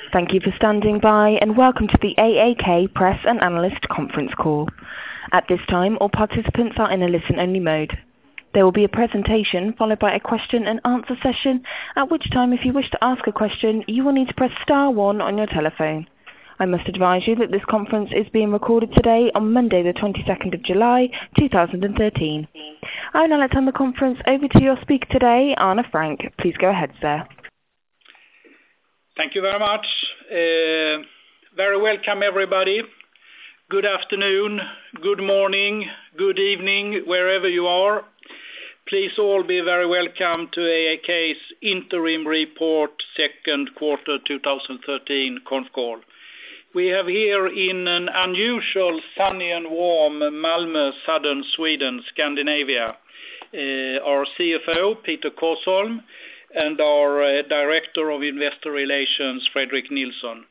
Thank you for standing by and welcome to the AAK Press and Analyst Conference Call. At this time, all participants are in a listen-only mode. There will be a presentation followed by a question and answer session, at which time if you wish to ask a question, you will need to press star 1 on your telephone. I must advise you that this conference is being recorded today on Monday the 22nd of July 2013. I will now turn the conference over to your speaker today, Arne Frank. Please go ahead, sir. Thank you very much. Very welcome everybody. Good afternoon, good morning, good evening, wherever you are. Please all be very welcome to AAK's interim report second quarter 2013 conf call. We have here in an unusual sunny and warm Malmö, southern Sweden, Scandinavia, our CFO, Peter Korsholm, and our Director of Investor Relations, Fredrik Nilsson.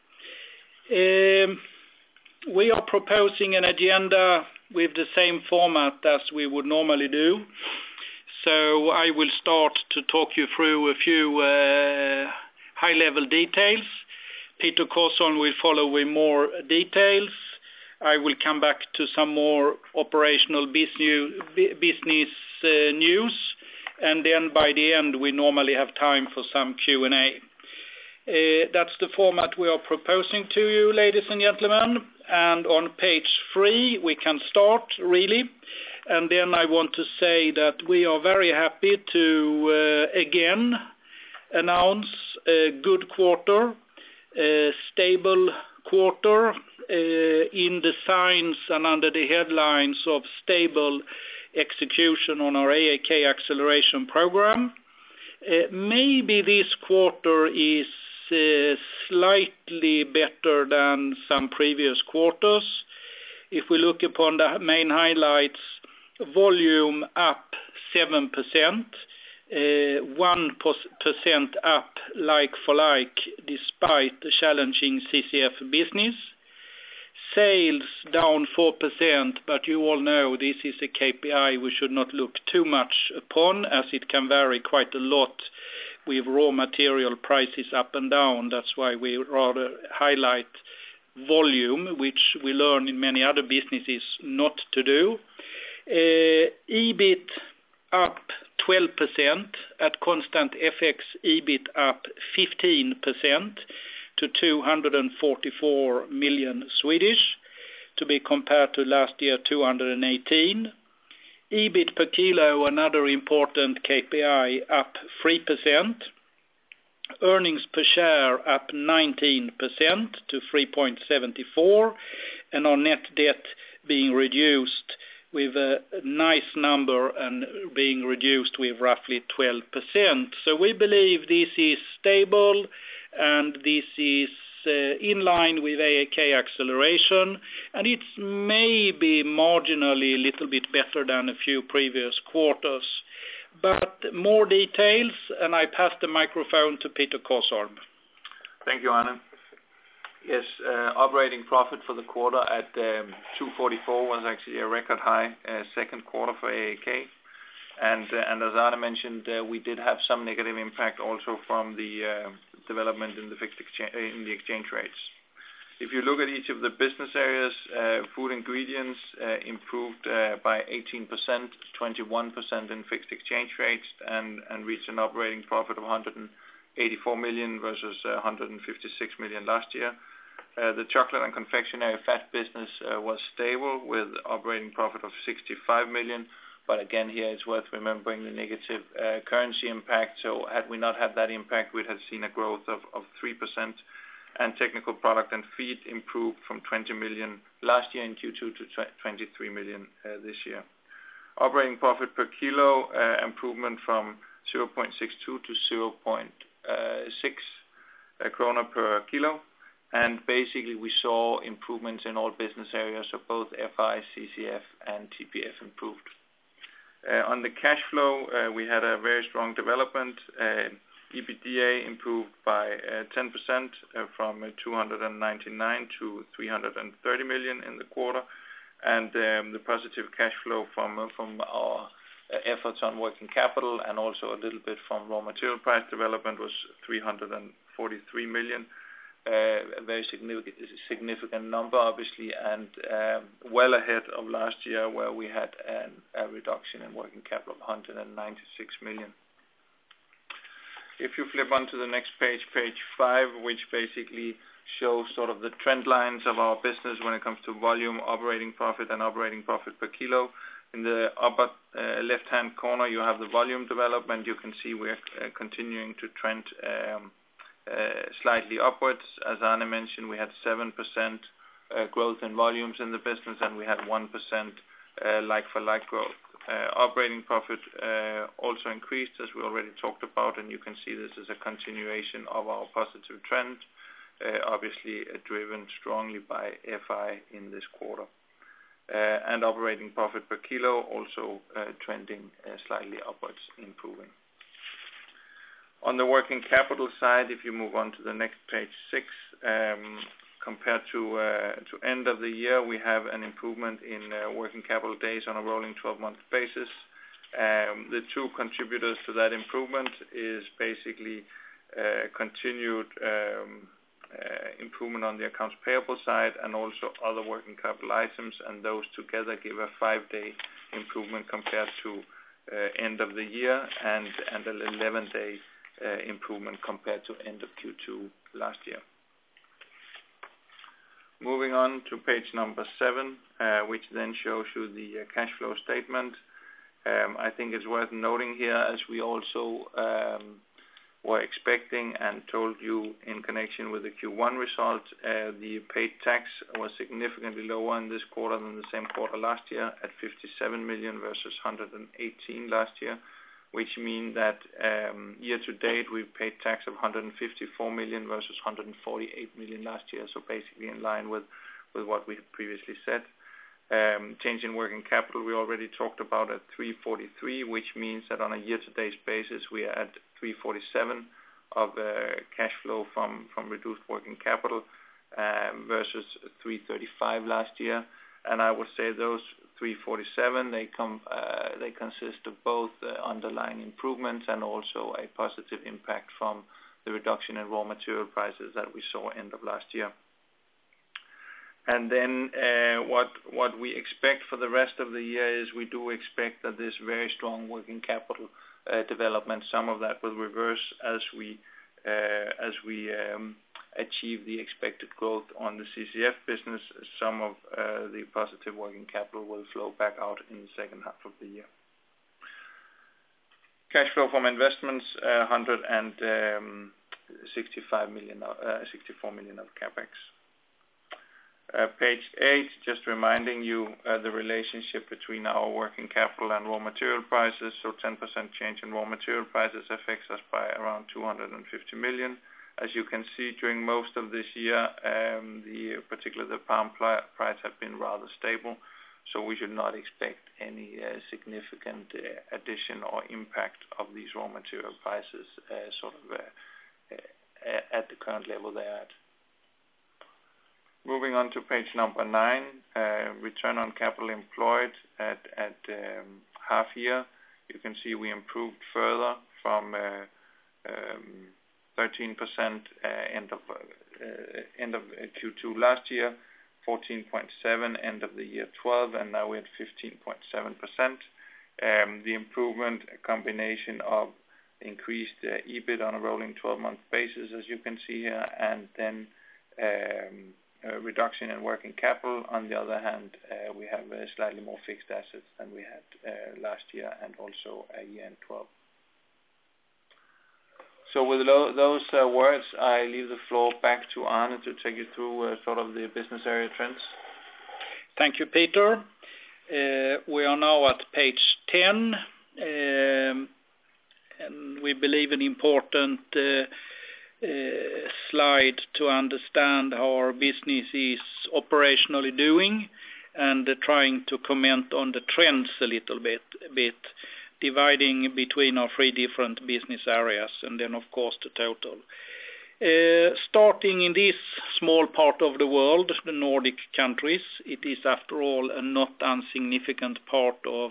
We are proposing an agenda with the same format as we would normally do. So I will start to talk you through a few high-level details. Peter Korsholm will follow with more details. I will come back to some more operational business news. And then by the end, we normally have time for some Q&A. That's the format we are proposing to you, ladies and gentlemen. And on page 3, we can start, really. And then I want to say that we are very happy to, again, announce a good quarter, a stable quarter, in the signs and under the headlines of stable execution on our AAK acceleration program. Maybe this quarter is slightly better than some previous quarters. If we look upon the main highlights, volume up 7%, 1% up like for like despite the challenging CCF business. Sales down 4%, but you all know this is a KPI we should not look too much upon as it can vary quite a lot with raw material prices up and down. That's why we rather highlight volume, which we learn in many other businesses not to do. EBIT up 12%, at constant FX EBIT up 15%. To 244 million Swedish, to be compared to last year 218. EBIT per kilo, another important KPI, up 3%. Earnings per share up 19% to 3.74, and our net debt being reduced with a nice number and being reduced with roughly 12%. So we believe this is stable and this is in line with AAK acceleration, and it's maybe marginally a little bit better than a few previous quarters. But more details, and I pass the microphone to Peter Korsholm. Thank you, Arne. Yes, operating profit for the quarter at 244 was actually a record high second quarter for AAK. And as Arne mentioned, we did have some negative impact also from the development in the exchange rates. If you look at each of the business areas, food ingredients improved by 18%, 21% in fixed exchange rates, and reached an operating profit of 184 million versus 156 million last year. The chocolate and confectionery fat business was stable with operating profit of 65 million. But again, here it's worth remembering the negative currency impact. So had we not had that impact, we'd have seen a growth of 3%. And technical product and feed improved from 20 million last year in Q2 to 23 million this year. Operating profit per kilo improvement from 0.62 to 0.6 krona per kilo. And basically we saw improvements in all business areas, so both FI, CCF and TPF improved. On the cash flow, we had a very strong development. EBITDA improved by 10% from 299 to 330 million in the quarter. And the positive cash flow from our efforts on working capital and also a little bit from raw material price development was 343 million. a very significant number, obviously, and well ahead of last year, where we had a reduction in working capital of 196 million. If you flip onto the next page, page 5, which basically shows sort of the trend lines of our business when it comes to volume, operating profit, and operating profit per kilo. In the upper left-hand corner, you have the volume development. You can see we're continuing to trend slightly upwards. As Arne mentioned, we had 7% growth in volumes in the business, and we had 1% like-for-like growth. Operating profit also increased, as we already talked about, and you can see this is a continuation of our positive trend, obviously driven strongly by FI in this quarter. And operating profit per kilo also trending slightly upwards, improving. On the working capital side, if you move on to the next page 6, compared to end of the year, we have an improvement in working capital days on a rolling 12-month basis. The two contributors to that improvement is basically continued improvement on the accounts payable side and also other working capital items, and those together give a 5-day improvement compared to end of the year, and an 11-day improvement compared to end of Q2 last year. Moving on to page number 7, which then shows you the cash flow statement. I think it's worth noting here, as we also were expecting and told you in connection with the Q1 result, the paid tax was significantly lower in this quarter than the same quarter last year, at 57 million versus 118 last year, which means that year to date we've paid tax of 154 million versus 148 million last year, so basically in line with what we had previously said. Change in working capital we already talked about at 343, which means that on a year-to-date basis we are at 347 of cash flow from reduced working capital versus 335 last year. And I would say those 347 they consist of both underlying improvements and also a positive impact from the reduction in raw material prices that we saw end of last year. And then what we expect for the rest of the year is we do expect that this very strong working capital development, some of that will reverse as we achieve the expected growth on the CCF business. Some of the positive working capital will flow back out in the second half of the year. Cash flow from investments, 64 million of capex. Page 8, just reminding you the relationship between our working capital and raw material prices. So 10% change in raw material prices affects us by around 250 million. As you can see, during most of this year, particularly the palm price have been rather stable, so we should not expect any significant addition or impact of these raw material prices at the current level they are at. Moving on to page number 9, return on capital employed at half year. You can see we improved further from 13% end of Q2 last year, 14.7 end of the year 12, and now we're at 15.7%. The improvement, a combination of increased EBIT on a rolling 12-month basis, as you can see here, and then a reduction in working capital. On the other hand, we have slightly more fixed assets than we had last year and also a year in 12. So with those words, I leave the floor back to Arne to take you through sort of the business area trends. Thank you, Peter. We are now at page 10, and we believe an important slide to understand how our business is operationally doing, and trying to comment on the trends a little bit, dividing between our 3 different business areas, and then of course the total. Starting in this small part of the world, the Nordic countries, it is after all a not insignificant part of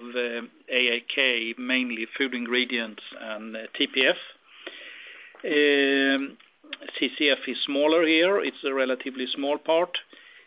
AAK, mainly food ingredients and TPF. CCF is smaller here. It's a relatively small part.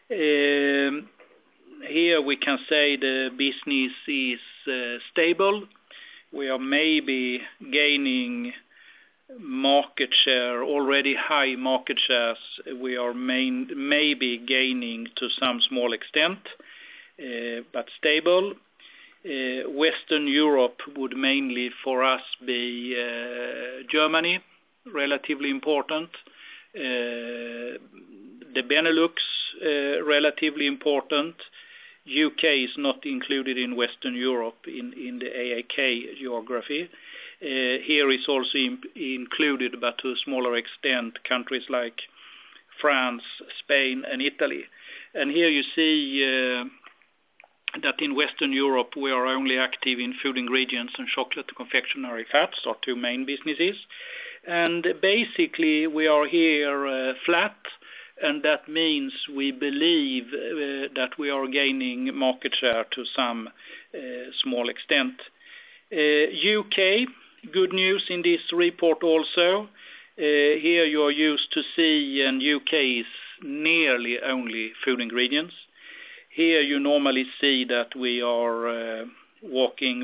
Here we can say the business is stable. We are maybe gaining market share, already high market shares. We are maybe gaining to some small extent, but stable. Western Europe would mainly for us be Germany, relatively important. The Benelux, relatively important. UK is not included in Western Europe in the AAK geography. Here is also included, but to a smaller extent, countries like France, Spain, and Italy. And here you see that in Western Europe we are only active in food ingredients and chocolate confectionery fats, our two main businesses. And basically we are here flat, and that means we believe that we are gaining market share to some small extent. UK, good news in this report also. Here you are used to see, and UK is nearly only food ingredients. Here you normally see that we are walking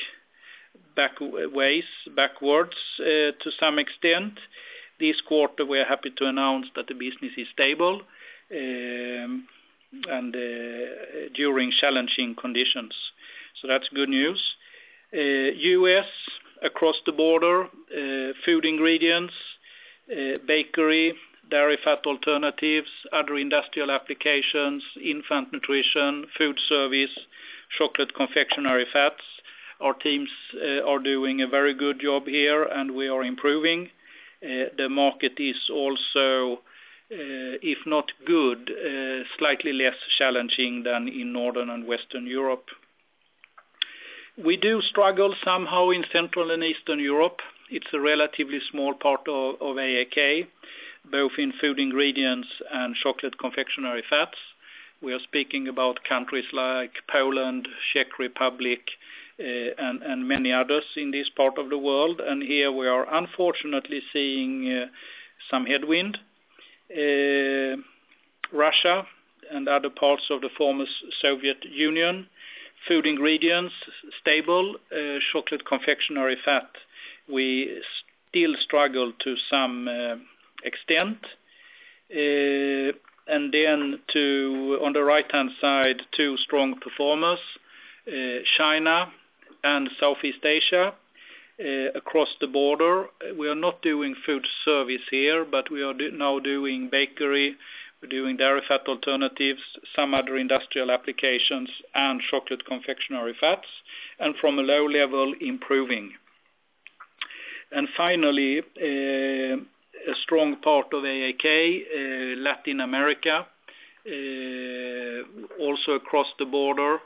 backwards to some extent. This quarter we are happy to announce that the business is stable and during challenging conditions. So that's good news. US, across the border, food ingredients, bakery, dairy fat alternatives, other industrial applications, infant nutrition, food service, chocolate confectionery fats. Our teams are doing a very good job here, and we are improving. The market is also, if not good, slightly less challenging than in Northern and Western Europe. We do struggle somehow in Central and Eastern Europe. It's a relatively small part of AAK, both in food ingredients and chocolate confectionery fats. We are speaking about countries like Poland, Czech Republic, and many others in this part of the world. And here we are unfortunately seeing some headwind. Russia and other parts of the former Soviet Union, food ingredients, stable. Chocolate confectionery fat, we still struggle to some extent. And then on the right-hand side, two strong performers, China and Southeast Asia. Across the border, we are not doing food service here, but we are now doing bakery, we're doing dairy fat alternatives, some other industrial applications, and chocolate confectionery fats, and from a low level improving. And finally, a strong part of AAK, Latin America, also across the border,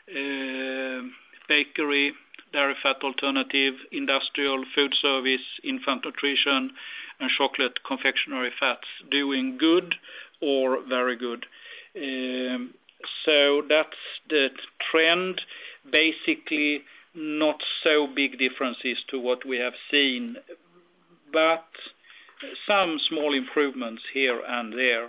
bakery, dairy fat alternative, industrial, food service, infant nutrition, and chocolate confectionery fats, doing good or very good. So that's the trend. Basically, not so big differences to what we have seen, but some small improvements here and there.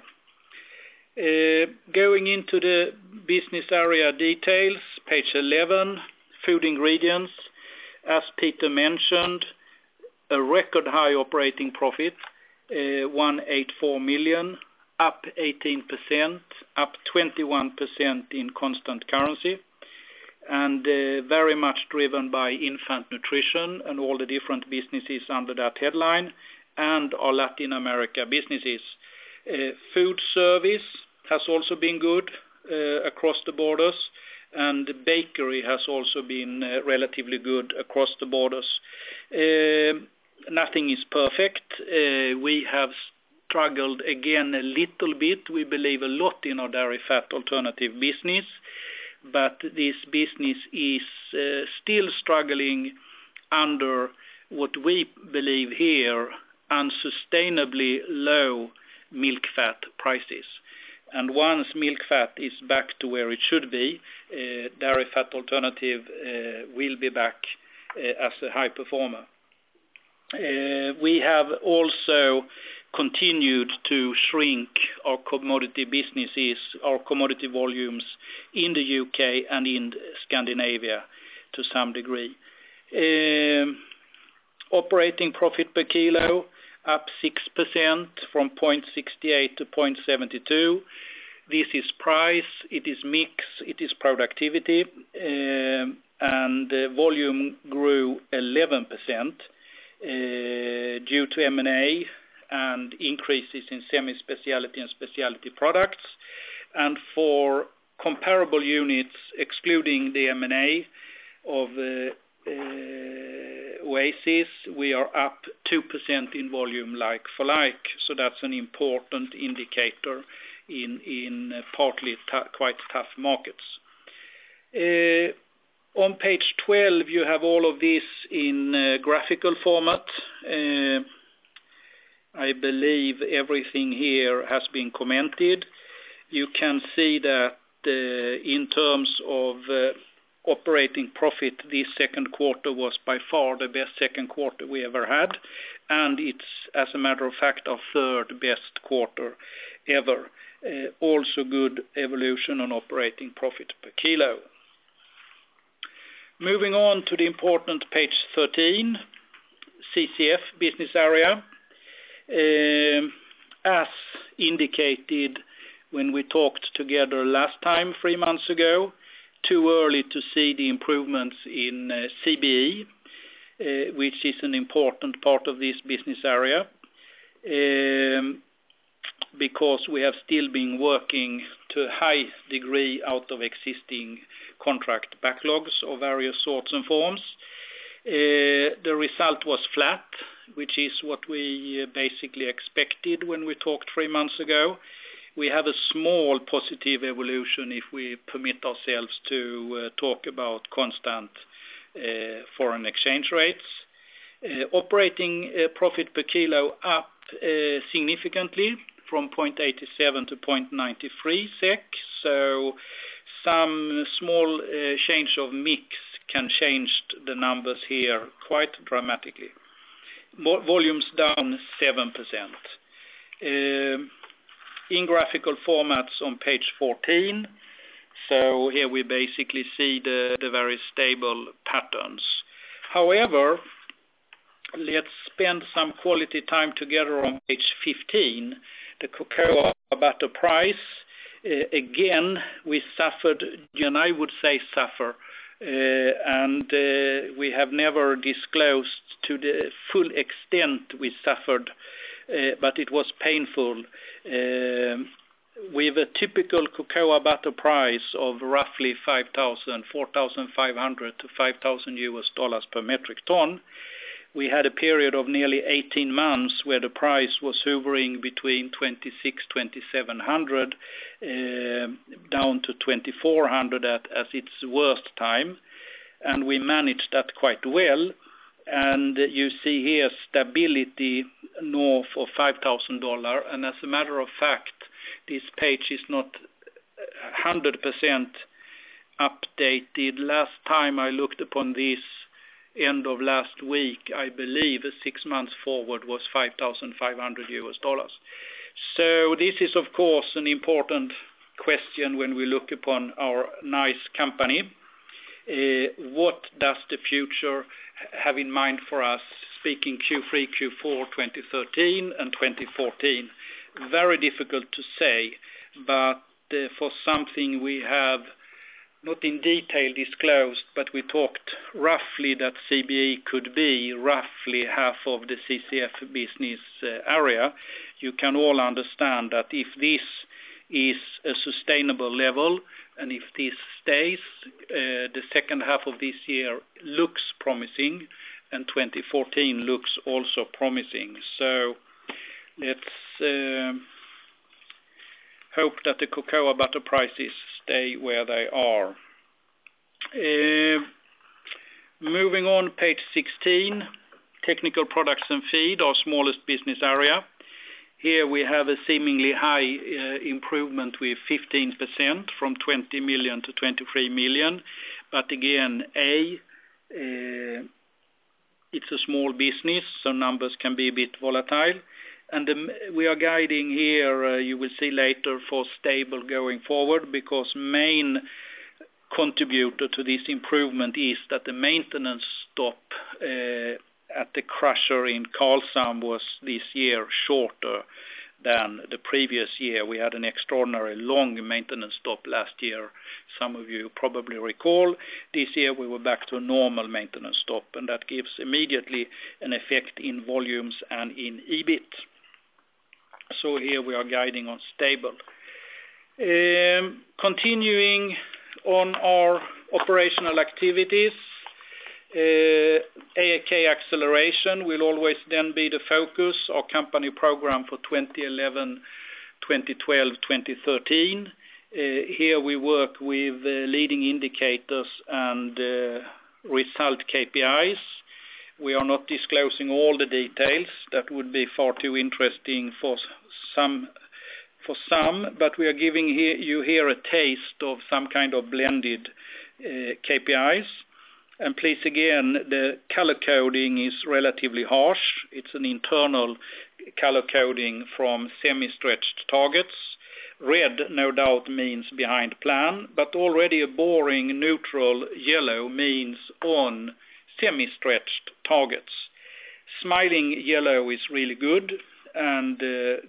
Going into the business area details, page 11, food ingredients. As Peter mentioned, a record high operating profit, 184 million, up 18%, up 21% in constant currency, and very much driven by infant nutrition and all the different businesses under that headline, and our Latin America businesses. Food service has also been good across the borders, and bakery has also been relatively good across the borders. Nothing is perfect. We have struggled again a little bit. We believe a lot in our dairy fat alternative business, but this business is still struggling under what we believe here unsustainably low milk fat prices. And once milk fat is back to where it should be, dairy fat alternative will be back as a high performer. We have also continued to shrink our commodity businesses, our commodity volumes in the UK and in Scandinavia to some degree. Operating profit per kilo up 6% from 0.68 to 0.72. This is price, it is mix, it is productivity, and volume grew 11% due to M&A and increases in semi-speciality and specialty products. And for comparable units, excluding the M&A of Oasis, we are up 2% in volume like for like. So that's an important indicator in partly quite tough markets. On page 12, you have all of this in graphical format. I believe everything here has been commented. You can see that in terms of operating profit, this second quarter was by far the best second quarter we ever had, and it's, as a matter of fact, our third best quarter ever. Also good evolution on operating profit per kilo. Moving on to the important page 13, CCF business area. As indicated when we talked together last time, 3 months ago, too early to see the improvements in CBE, which is an important part of this business area, because we have still been working to a high degree out of existing contract backlogs of various sorts and forms. The result was flat, which is what we basically expected when we talked 3 months ago. We have a small positive evolution if we permit ourselves to talk about constant foreign exchange rates. Operating profit per kilo up significantly from 0.87 to 0.93 SEK. So some small change of mix can change the numbers here quite dramatically. Volumes down 7%. In graphical formats on page 14. So here we basically see the very stable patterns. However, let's spend some quality time together on page 15. The cocoa butter price. Again, we suffered, and I would say suffer, and we have never disclosed to the full extent we suffered, but it was painful. With a typical cocoa butter price of roughly $4,500 to $5,000 per metric ton, we had a period of nearly 18 months where the price was hovering between $2,700 down to $2,400 as its worst time, and we managed that quite well. And you see here stability north of $5,000, and as a matter of fact, this page is not 100% updated. Last time I looked upon this, end of last week, I believe a 6 months forward was $5,500. So this is of course an important question when we look upon our nice company. What does the future have in mind for us, speaking Q3, Q4 2013 and 2014? Very difficult to say, but for something we have not in detail disclosed, but we talked roughly that CBE could be roughly half of the CCF business area. You can all understand that if this is a sustainable level, and if this stays, the second half of this year looks promising, and 2014 looks also promising. So let's hope that the cocoa butter prices stay where they are. Moving on, page 16, technical products and feed, our smallest business area. Here we have a seemingly high improvement with 15% from 20 million to 23 million. But again, it's a small business, so numbers can be a bit volatile. And we are guiding here, you will see later, for stable going forward, because main contributor to this improvement is that the maintenance stop at the crusher in Karlshamn was this year shorter than the previous year. We had an extraordinary long maintenance stop last year. Some of you probably recall. This year we were back to a normal maintenance stop, and that gives immediately an effect in volumes and in EBIT. So here we are guiding on stable. Continuing on our operational activities, AAK Acceleration will always then be the focus, our company program for 2011, 2012, 2013. Here we work with leading indicators and result KPIs. We are not disclosing all the details. That would be far too interesting for some, but we are giving you here a taste of some kind of blended KPIs. And please again, the color coding is relatively harsh. It's an internal color coding from semi-stretched targets. Red, no doubt, means behind plan, but already a boring neutral yellow means on semi-stretched targets. Smiling yellow is really good, and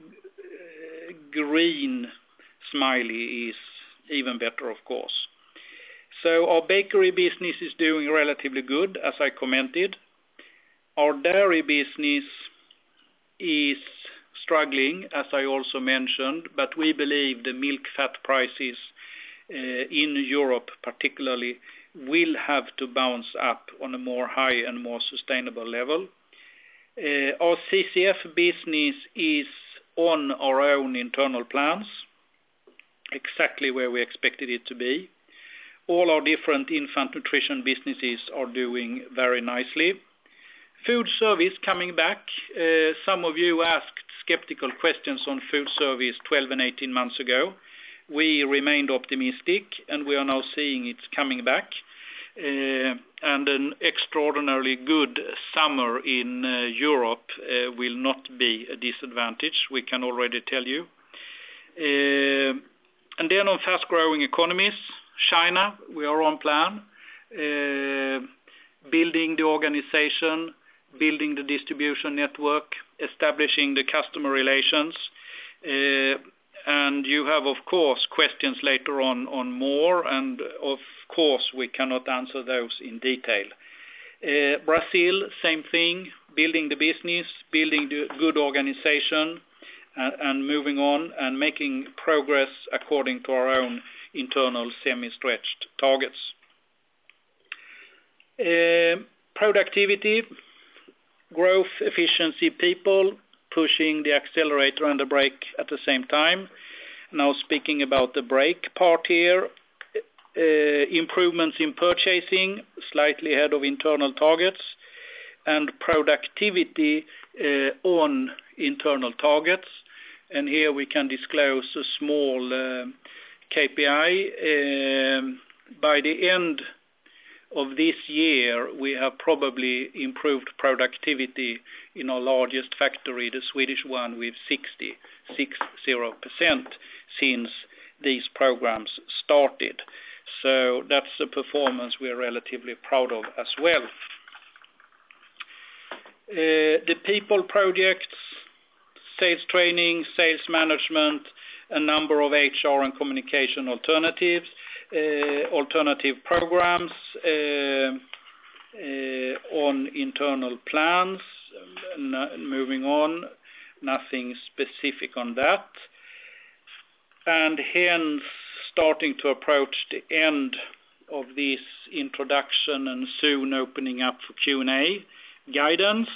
green smiley is even better, of course. So our bakery business is doing relatively good, as I commented. Our dairy business is struggling, as I also mentioned, but we believe the milk fat prices in Europe particularly will have to bounce up on a more high and more sustainable level. Our CCF business is on our own internal plans, exactly where we expected it to be. All our different infant nutrition businesses are doing very nicely. Food service coming back. Some of you asked skeptical questions on food service 12 and 18 months ago. We remained optimistic, and we are now seeing it's coming back. And an extraordinarily good summer in Europe will not be a disadvantage, we can already tell you. And then on fast-growing economies, China, we are on plan, building the organization, building the distribution network, establishing the customer relations, and you have, of course, questions later on more, and of course we cannot answer those in detail. Brazil, same thing, building the business, building the good organization, and moving on and making progress according to our own internal semi-stretched targets. Productivity, growth, efficiency, people, pushing the accelerator and the brake at the same time. Now speaking about the brake part here, improvements in purchasing, slightly ahead of internal targets, and productivity on internal targets. And here we can disclose a small KPI. By the end of this year, we have probably improved productivity in our largest factory, the Swedish one, with 60% since these programs started. So that's a performance we're relatively proud of as well. The people projects, sales training, sales management, a number of HR and communication alternative programs on internal plans. Moving on, nothing specific on that. And hence, starting to approach the end of this introduction and soon opening up for Q&A. Guidance.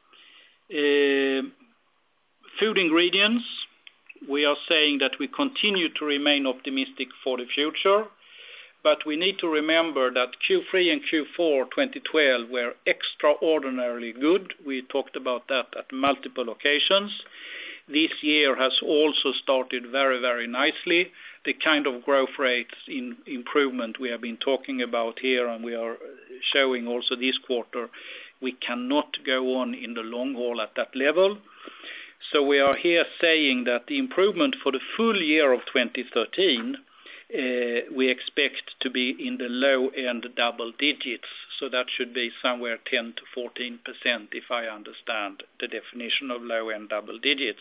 Food ingredients. We are saying that we continue to remain optimistic for the future, but we need to remember that Q3 and Q4 2012 were extraordinarily good. We talked about that at multiple occasions. This year has also started very, very nicely. The kind of growth rates in improvement we have been talking about here, and we are showing also this quarter, we cannot go on in the long haul at that level. So we are here saying that the improvement for the full year of 2013 we expect to be in the low end double digits. So that should be somewhere 10 to 14% if I understand the definition of low end double digits.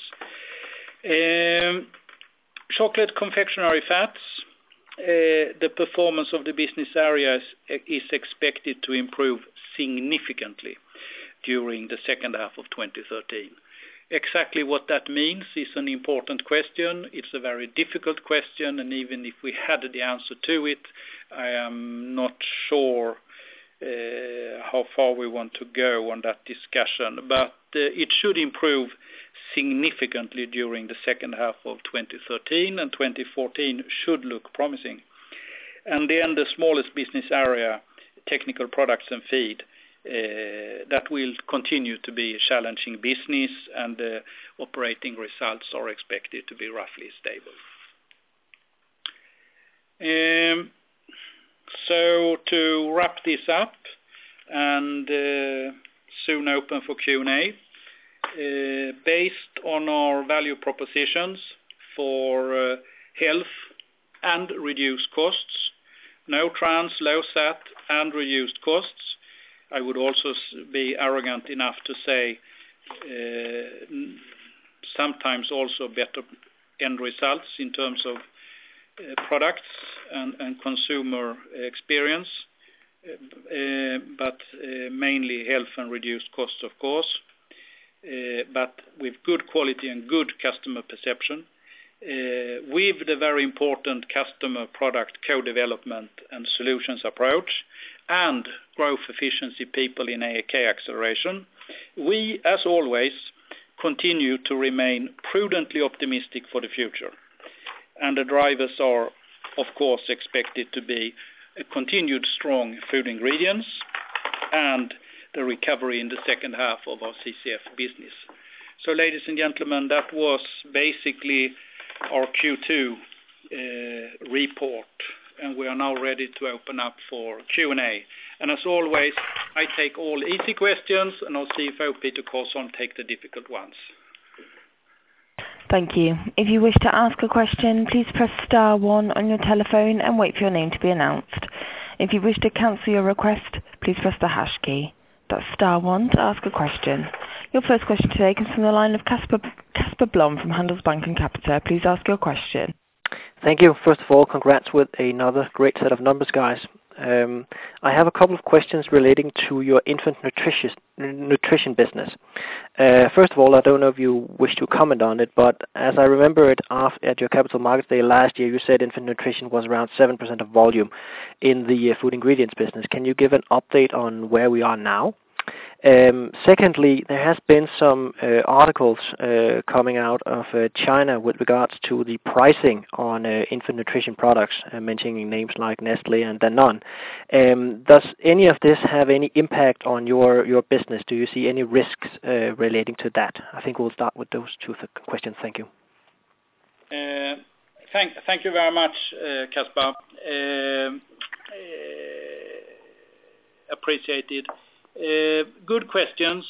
Chocolate confectionery fats, the performance of the business areas is expected to improve significantly during the second half of 2013. Exactly what that means is an important question. It's a very difficult question, and even if we had the answer to it, I am not sure how far we want to go on that discussion. But it should improve significantly during the second half of 2013, and 2014 should look promising. And then the smallest business area, technical products and feed, that will continue to be a challenging business, and operating results are expected to be roughly stable. So to wrap this up and soon open for Q&A, based on our value propositions for health and reduced costs, no trans, low sat and reduced costs, I would also be arrogant enough to say sometimes also better end results in terms of products and consumer experience, but mainly health and reduced costs, of course, but with good quality and good customer perception, with the very important customer product co-development and solutions approach, and growth efficiency people in AAK acceleration. We, as always, continue to remain prudently optimistic for the future. And the drivers are, of course, expected to be a continued strong food ingredients and the recovery in the second half of our CCF business. So, ladies and gentlemen, that was basically our Q2 report, and we are now ready to open up for Q&A. And as always, I take all easy questions, and our CFO, Peter Carlsson, take the difficult ones. Thank you. If you wish to ask a question, please press star 1 on your telephone and wait for your name to be announced. If you wish to cancel your request, please press the hash key. That's star 1 to ask a question. Your first question today comes from the line of Casper Blom from Handelsbanken Capital. Please ask your question. Thank you. First of all, congrats with another great set of numbers, guys. I have a couple of questions relating to your infant nutrition business. First of all, I don't know if you wish to comment on it, but as I remember it at your Capital Markets Day last year, you said infant nutrition was around 7% of volume in the food ingredients business. Can you give an update on where we are now? Secondly, there has been some articles coming out of China with regards to the pricing on infant nutrition products, mentioning names like Nestle and Danone. Does any of this have any impact on your business? Do you see any risks relating to that? I think we'll start with those two questions. Thank you. Thank you very much, Casper. Appreciated. Good questions.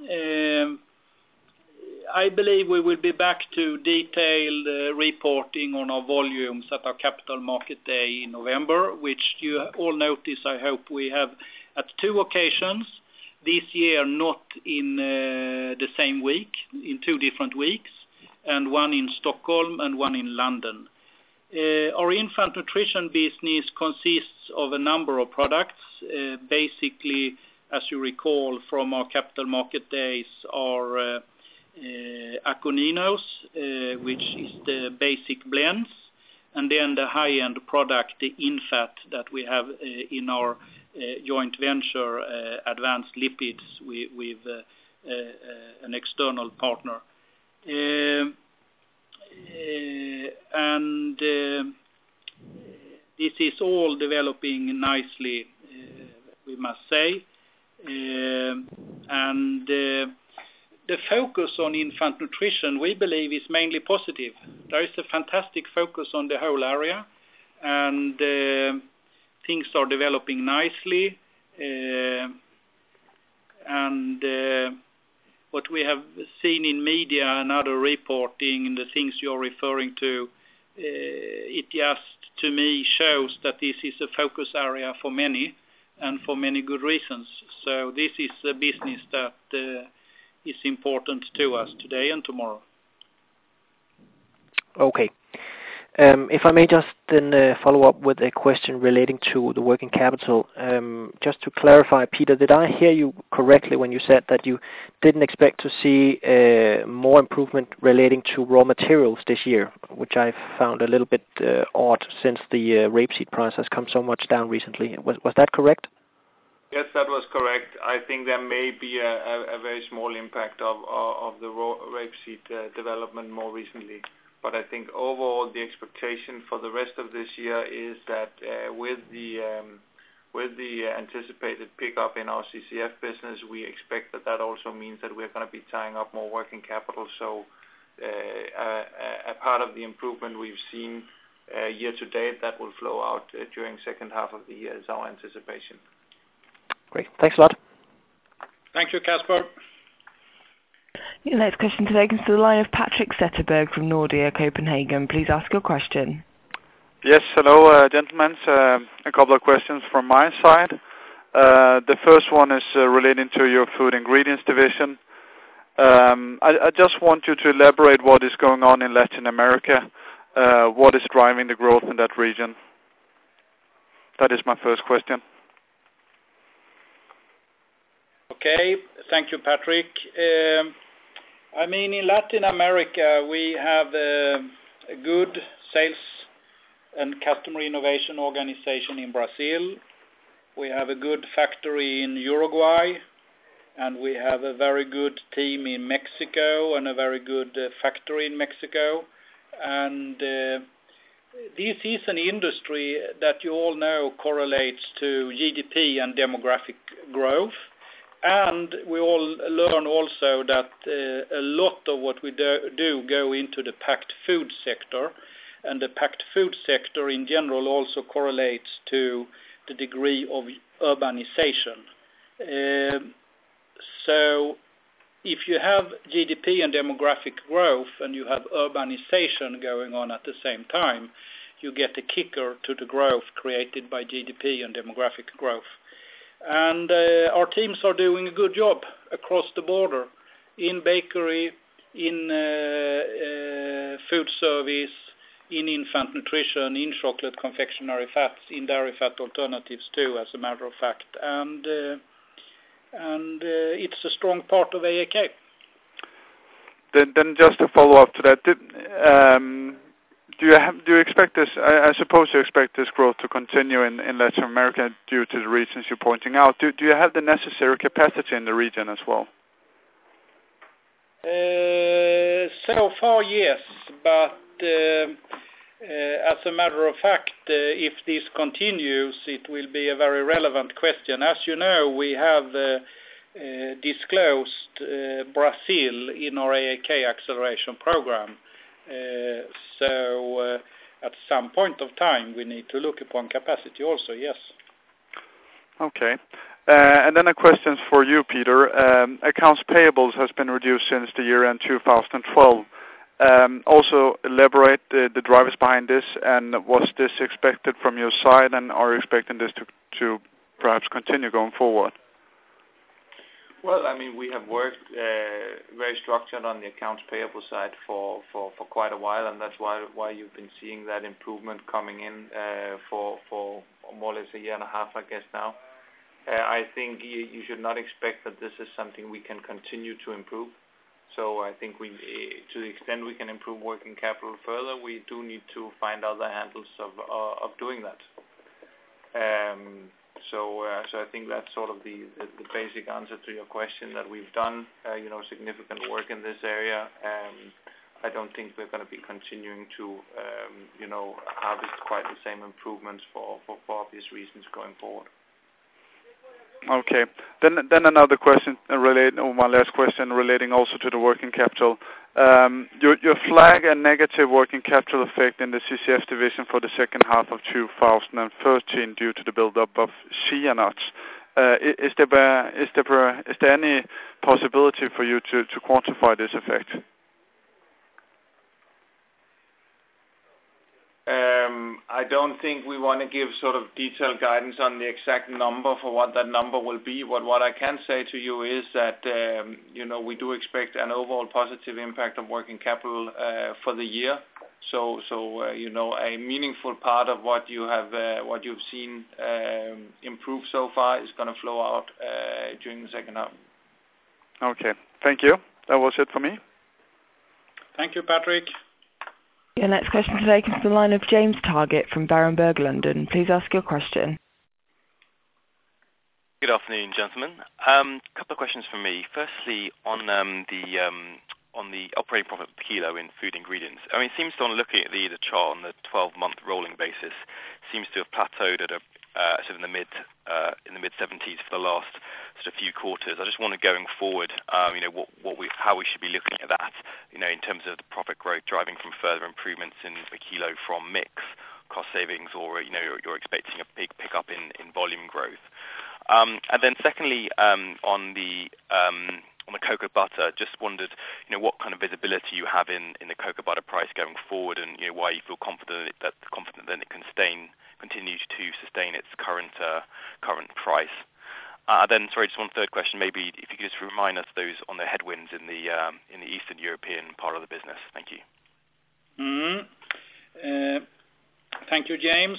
I believe we will be back to detailed reporting on our volumes at our Capital Market Day in November, which you all notice, I hope, we have at 2 occasions this year, not in the same week, in 2 different weeks, and one in Stockholm and one in London. Our infant nutrition business consists of a number of products, basically, as you recall from our Capital Market Days, are Aconinos, which is the basic blends, and then the high-end product, the INFAT, that we have in our joint venture, Advanced Lipids, with an external partner. And this is all developing nicely, we must say. And the focus on infant nutrition, we believe, is mainly positive. There is a fantastic focus on the whole area, and things are developing nicely. And what we have seen in media and other reporting and the things you're referring to, it just to me shows that this is a focus area for many and for many good reasons. So this is a business that is important to us today and tomorrow. Okay. If I may just then follow up with a question relating to the working capital. Just to clarify, Peter, did I hear you correctly when you said that you didn't expect to see more improvement relating to raw materials this year, which I found a little bit odd since the rapeseed price has come so much down recently. Was that correct? Yes, that was correct. I think there may be a very small impact of the rapeseed development more recently. But I think overall the expectation for the rest of this year is that with the anticipated pickup in our CCF business, we expect that also means that we're going to be tying up more working capital. So a part of the improvement we've seen year to date that will flow out during second half of the year is our anticipation. Great. Thanks a lot. Thank you, Kasper. Your next question today comes to the line of Patrick Zetterberg from Nordea Copenhagen. Please ask your question. Yes, hello, gentlemen. A couple of questions from my side. The first one is relating to your food ingredients division. I just want you to elaborate what is going on in Latin America. What is driving the growth in that region? That is my first question. Okay, thank you, Patrick. In Latin America, we have a good sales and customer innovation organization in Brazil. We have a good factory in Uruguay, and we have a very good team in Mexico and a very good factory in Mexico. And this is an industry that you all know correlates to GDP and demographic growth. And we all learn also that a lot of what we do go into the packed food sector, and the packed food sector in general also correlates to the degree of urbanization. So if you have GDP and demographic growth and you have urbanization going on at the same time, you get a kicker to the growth created by GDP and demographic growth. And our teams are doing a good job across the border, in bakery, in food service, in infant nutrition, in chocolate confectionery fats, in dairy fat alternatives too, as a matter of fact. And it's a strong part of AAK. Then just to follow up to that, do you expect this? I suppose you expect this growth to continue in Latin America due to the reasons you're pointing out. Do you have the necessary capacity in the region as well? So far, yes, but as a matter of fact, if this continues, it will be a very relevant question. As you know, we have disclosed Brazil in our AAK acceleration program. So at some point of time, we need to look upon capacity also, yes. Okay. And then a question for you, Peter. Accounts payables has been reduced since the year end 2012. Also elaborate the drivers behind this, and was this expected from your side, and are you expecting this to perhaps continue going forward? Well, we have worked very structured on the accounts payable side for quite a while, and that's why you've been seeing that improvement coming in for more or less a year and a half, I guess now. I think you should not expect that this is something we can continue to improve. So I think to the extent we can improve working capital further, we do need to find other handles of doing that. So I think that's sort of the basic answer to your question, that we've done significant work in this area. I don't think we're going to be continuing to harvest quite the same improvements for obvious reasons going forward. Okay. Then another question one last question relating also to the working capital. Your flag a negative working capital effect in the CCF division for the second half of 2013 due to the build-up of chia nuts. Is there any possibility for you to quantify this effect? I don't think we want to give sort of detailed guidance on the exact number for what that number will be. But what I can say to you is that we do expect an overall positive impact of working capital for the year. So a meaningful part of what you've seen improve so far is going to flow out during the second half. Okay, thank you. That was it for me. Thank you, Patrick. Your next question today comes from the line of James Targett from Berenberg, London. Please ask your question. Good afternoon, gentlemen. Couple of questions from me. Firstly, on the operating profit per kilo in food ingredients. I mean, it seems to, on looking at the chart on the 12-month rolling basis, seems to have plateaued at sort of in the mid 70s for the last sort of few quarters. I just wonder going forward, how we should be looking at that, in terms of the profit growth driving from further improvements in the kilo from mix, cost savings, or you're expecting a big pickup in volume growth. And then secondly, on the cocoa butter, just wondered, what kind of visibility you have in the cocoa butter price going forward, and why you feel confident that it can continue to sustain its current price. Then, sorry, just one third question. Maybe if you could just remind us those on the headwinds in the Eastern European part of the business. Thank you. Thank you, James.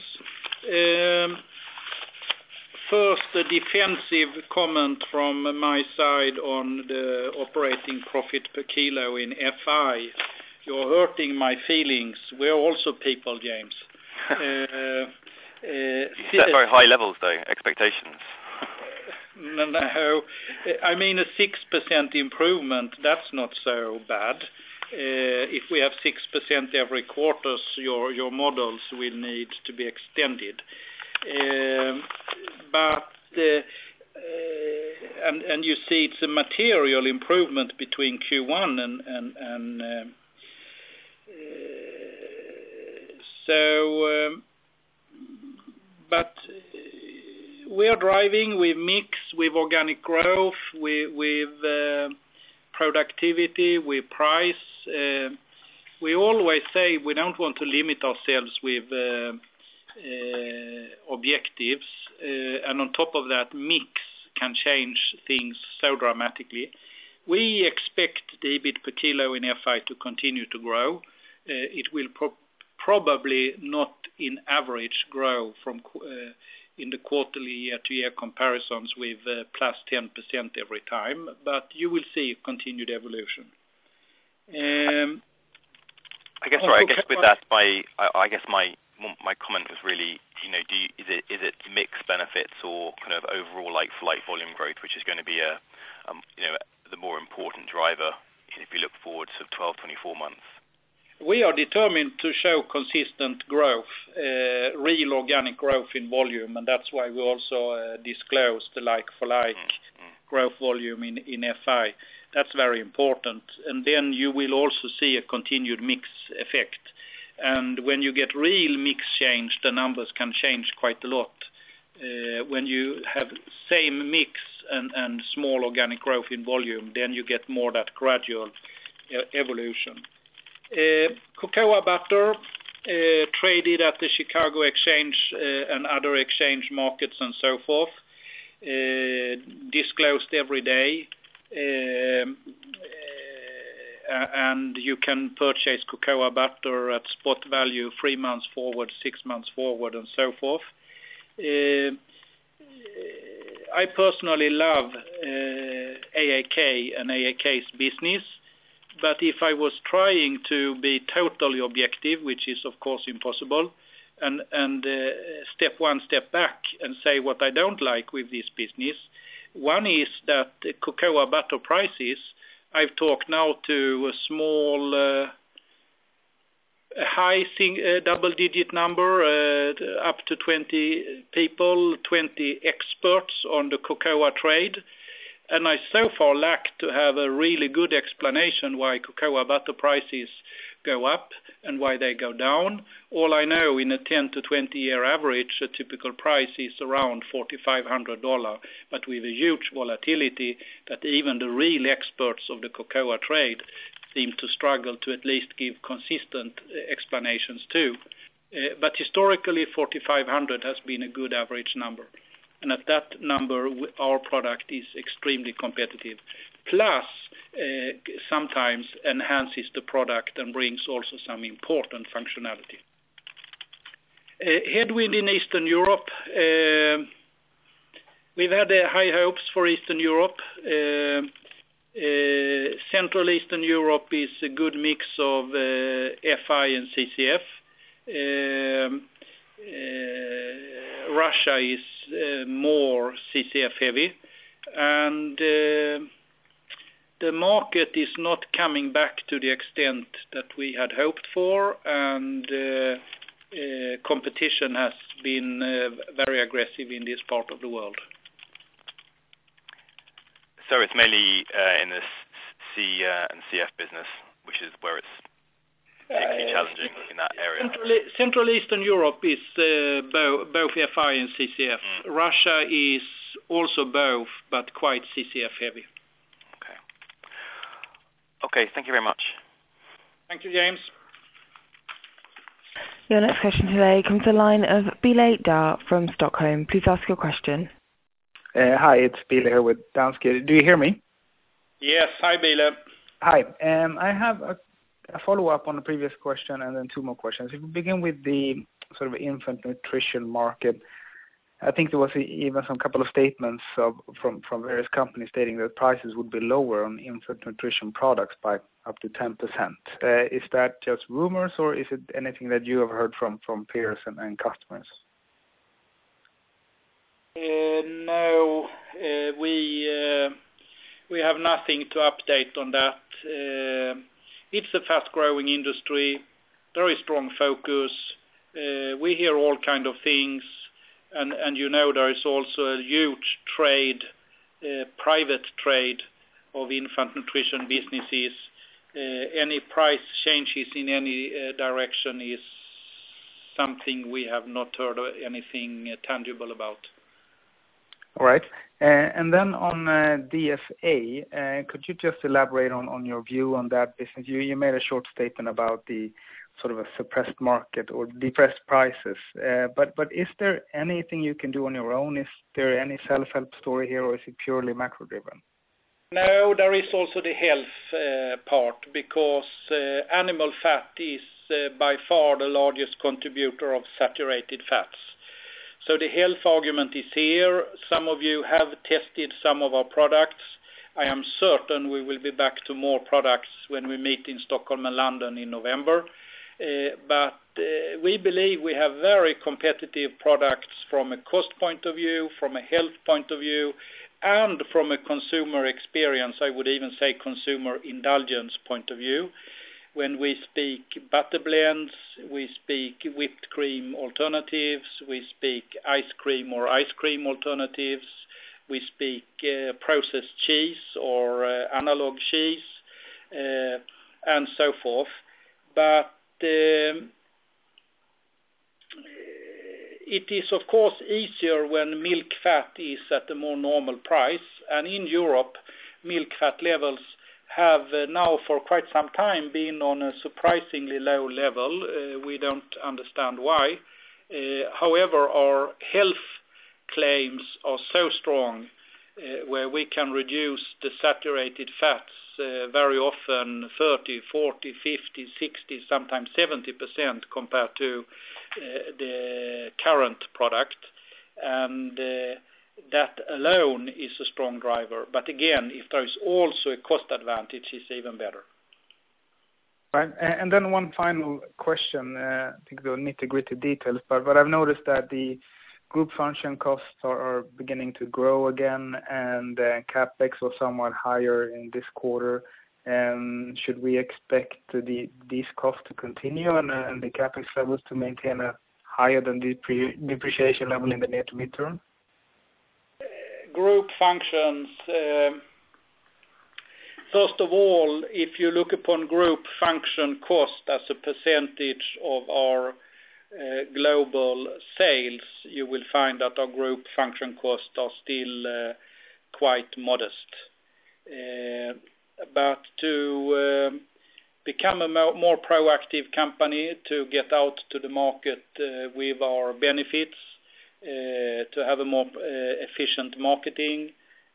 First, a defensive comment from my side on the operating profit per kilo in FI. You're hurting my feelings. We're also people, James. You set very high levels, though, expectations. No, I mean a 6% improvement, that's not so bad. If we have 6% every quarter, your models will need to be extended. But and you see it's a material improvement between Q1 and but we are driving with mix, with organic growth, with productivity, with price. We always say we don't want to limit ourselves with objectives, and on top of that, mix can change things so dramatically. We expect the EBIT per kilo in FI to continue to grow. It will probably not in average grow from in the quarterly year-to-year comparisons with plus 10% every time, but you will see continued evolution. I guess with that, my comment was really, is it mix benefits or kind of overall like-for-like volume growth, which is going to be the more important driver if you look forward to 12, 24 months? We are determined to show consistent growth, real organic growth in volume, and that's why we also disclose the like-for-like growth volume in FI. That's very important. And then you will also see a continued mix effect. And when you get real mix change, the numbers can change quite a lot. When you have same mix and small organic growth in volume, then you get more that gradual evolution. Cocoa butter traded at the Chicago Exchange and other exchange markets and so forth, disclosed every day. And you can purchase cocoa butter at spot value 3 months forward, 6 months forward, and so forth. I personally love AAK and AAK's business, but if I was trying to be totally objective, which is of course impossible, and step one step back and say what I don't like with this business, one is that the cocoa butter prices, I've talked now to a small, high double-digit number, up to 20 people, 20 experts on the cocoa trade, And I so far lack to have a really good explanation why cocoa butter prices go up and why they go down. All I know, in a 10 to 20 year average, a typical price is around $4,500, but with a huge volatility that even the real experts of the cocoa trade seem to struggle to at least give consistent explanations too. But historically, 4,500 has been a good average number. And at that number, our product is extremely competitive. Plus, sometimes enhances the product and brings also some important functionality. Headwind in Eastern Europe. We've had high hopes for Eastern Europe. Central Eastern Europe is a good mix of FI and CCF. Russia is more CCF heavy, and the market is not coming back to the extent that we had hoped for, and competition has been very aggressive in this part of the world. So it's mainly in the C and CF business, which is where it's particularly challenging in that area. Central Eastern Europe is both FI and CCF. Russia is also both, but quite CCF heavy. Okay, thank you very much. Thank you, James. Your next question today comes to the line of Bile Dar from Stockholm. Please ask your question. Hi, it's Bile here with Danske. Do you hear me? Yes, hi Bile. Hi, I have a follow-up on the previous question and then two more questions. If we begin with the sort of infant nutrition market, I think there was even some couple of statements from various companies stating that prices would be lower on infant nutrition products by up to 10%. Is that just rumors, or is it anything that you have heard from peers and customers? No, we have nothing to update on that. It's a fast-growing industry, very strong focus. We hear all kind of things, and you know there is also a huge trade, private trade of infant nutrition businesses. Any price changes in any direction is something we have not heard of anything tangible about. All right. And then on DSA, could you just elaborate on your view on that business? You made a short statement about the sort of a suppressed market or depressed prices. But is there anything you can do on your own? Is there any self-help story here, or is it purely macro-driven? No, there is also the health part, because animal fat is by far the largest contributor of saturated fats. So the health argument is here. Some of you have tested some of our products. I am certain we will be back to more products when we meet in Stockholm and London in November. But we believe we have very competitive products from a cost point of view, from a health point of view, and from a consumer experience, I would even say consumer indulgence point of view. When we speak butter blends, we speak whipped cream alternatives, we speak ice cream or ice cream alternatives, we speak processed cheese or analog cheese, and so forth. But it is of course easier when milk fat is at a more normal price, and in Europe milk fat levels have now for quite some time been on a surprisingly low level. We don't understand why. However, our health claims are so strong where we can reduce the saturated fats very often 30, 40, 50, 60, sometimes 70% compared to the current product. And that alone is a strong driver. But again, if there is also a cost advantage, it's even better. Right. And then one final question. I think the nitty-gritty details, but I've noticed that the group function costs are beginning to grow again, and capex was somewhat higher in this quarter. Should we expect these costs to continue and the capex levels to maintain a higher than depreciation level in the near to midterm? group functions, first of all, if you look upon group function cost as a percentage of our global sales, you will find that our group function costs are still quite modest. But to become a more proactive company, to get out to the market with our benefits, to have a more efficient marketing,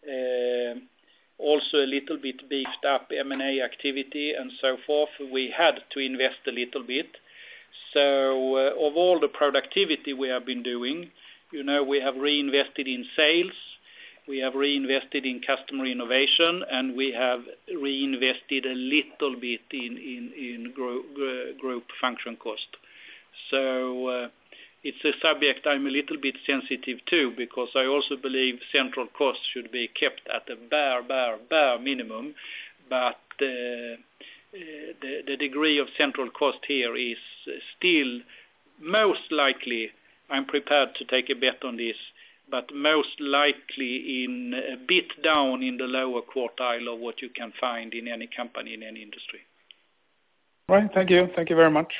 also a little bit beefed up M&A activity and so forth, we had to invest a little bit. So of all the productivity we have been doing, we have reinvested in sales, we have reinvested in customer innovation, and we have reinvested a little bit in group function cost. So it's a subject I'm a little bit sensitive to, because I also believe central costs should be kept at a bare minimum, but the degree of central cost here is still most likely, I'm prepared to take a bet on this, but most likely in a bit down in the lower quartile of what you can find in any company in any industry. Right, thank you. Thank you very much.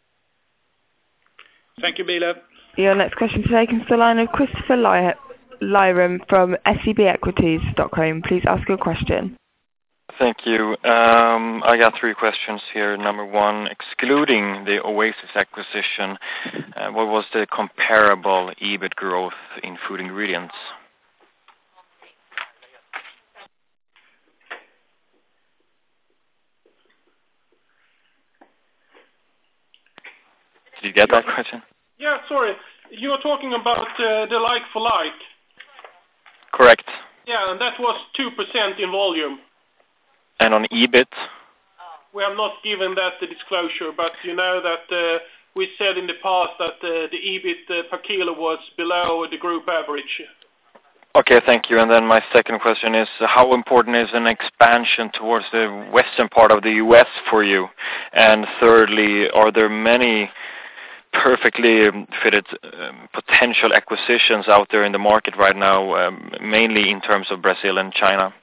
Thank you, Bila. Your next question today comes to the line of Christopher Lyram from SEB Equities, Stockholm. Please ask your question. Thank you. I got 3 questions here. Number 1, excluding the Oasis acquisition, what was the comparable EBIT growth in food ingredients? Did you get that question? Yeah, sorry. You were talking about the like-for-like. Correct. Yeah, and that was 2% in volume. And on EBIT? We have not given that the disclosure, but you know that we said in the past that the EBIT per kilo was below the group average. Okay, thank you. And then my second question is, how important is an expansion towards the western part of the U.S. for you? And thirdly, are there many perfectly fitted potential acquisitions out there in the market right now, mainly in terms of Brazil and China?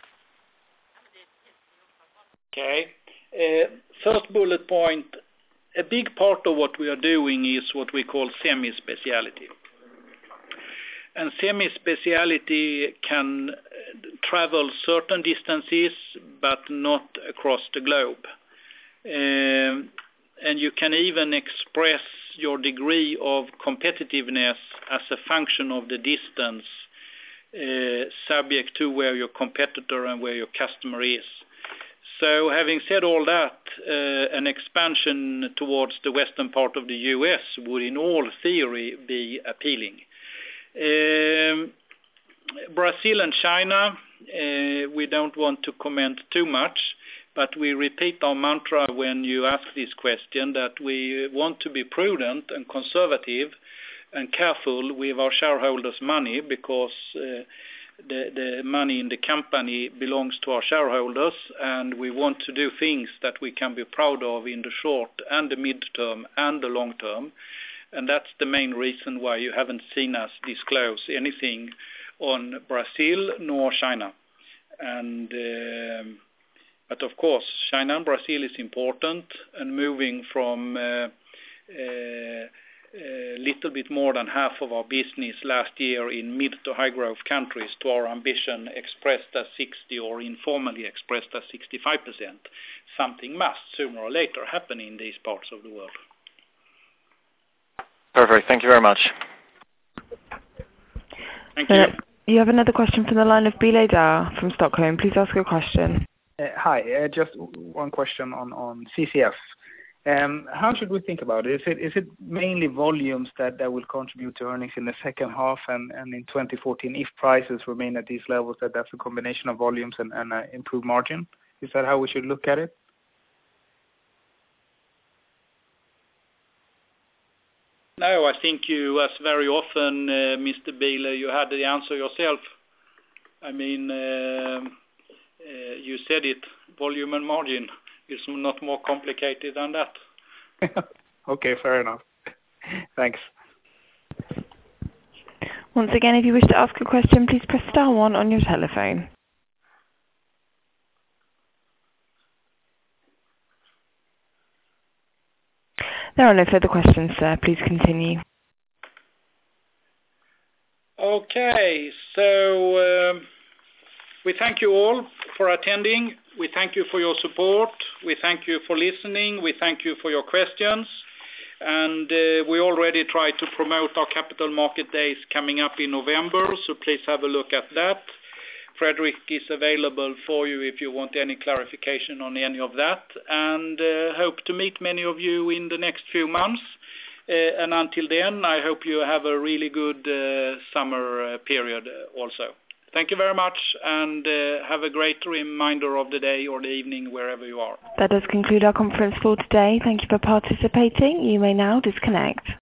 Okay. First bullet point, a big part of what we are doing is what we call semi-speciality. And semi-speciality can travel certain distances, but not across the globe. And you can even express your degree of competitiveness as a function of the distance, subject to where your competitor and where your customer is. So having said all that, an expansion towards the western part of the U.S. would in all theory be appealing. Brazil and China, we don't want to comment too much, but we repeat our mantra when you ask this question, that we want to be prudent and conservative and careful with our shareholders' money, because the money in the company belongs to our shareholders, and we want to do things that we can be proud of in the short and the mid-term and the long term. And that's the main reason why you haven't seen us disclose anything on Brazil nor China. And but of course, China and Brazil is important, and moving from little bit more than half of our business last year in mid to high growth countries to our ambition expressed as 60 or informally expressed as 65%. Something must sooner or later happen in these parts of the world. Perfect. Thank you very much. Thank you. You have another question from the line of Bilal Dar from Stockholm. Please ask your question. Hi, just one question on CCF. How should we think about it? Is it mainly volumes that will contribute to earnings in the second half and in 2014, if prices remain at these levels, that's a combination of volumes and improved margin? Is that how we should look at it? No, I think you, as very often, Mr. Bieler, you had the answer yourself. I mean, you said it, volume and margin. It's not more complicated than that. Okay, fair enough. Thanks. Once again, if you wish to ask a question, please press star 1 on your telephone. There are no further questions, sir. Please continue. Okay, so we thank you all for attending. We thank you for your support. We thank you for listening. We thank you for your questions. And we already try to promote our Capital Market Days coming up in November, so please have a look at that. Frederick is available for you if you want any clarification on any of that, and hope to meet many of you in the next few months. And until then, I hope you have a really good summer period also. Thank you very much, and have a great remainder of the day or the evening wherever you are. That does conclude our conference for today. Thank you for participating. You may now disconnect.